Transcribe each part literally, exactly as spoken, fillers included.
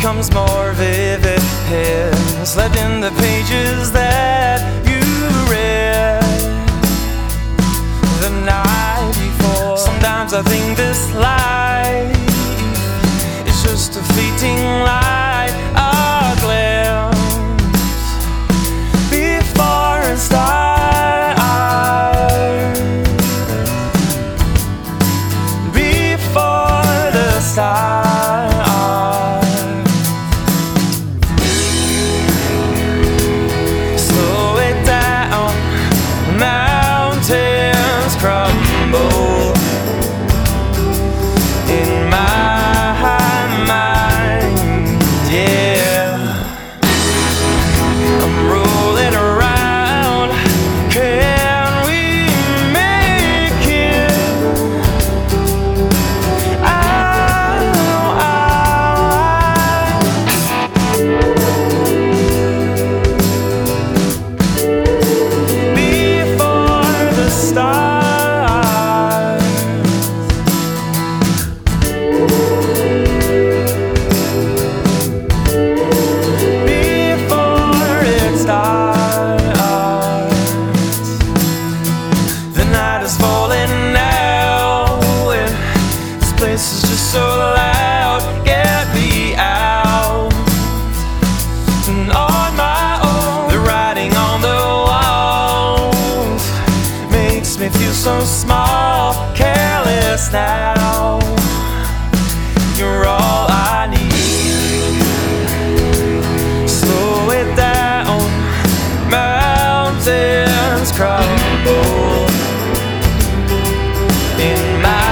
becomes more vivid. It's left in the pages that you read the night before. Sometimes I think this life is just a fleeting light, a glimpse before it starts, before the start. Mountains crumble in my mind, yeah. I'm rolling around, can we make it out, out, before the stars. This is just so loud, get me out and on my own. The writing on the walls makes me feel so small, careless now. You're all I need. Slow it down, mountains crumble in my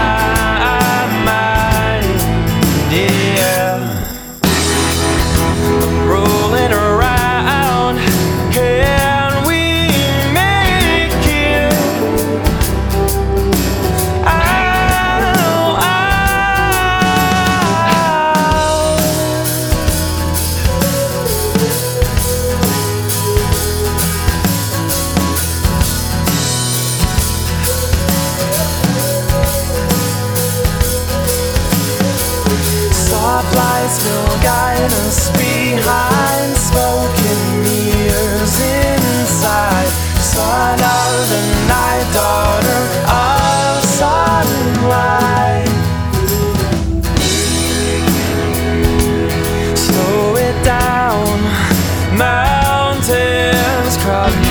lights will guide us behind smoking mirrors inside. Son of the night, daughter of sunlight. Slow it down, mountains crumble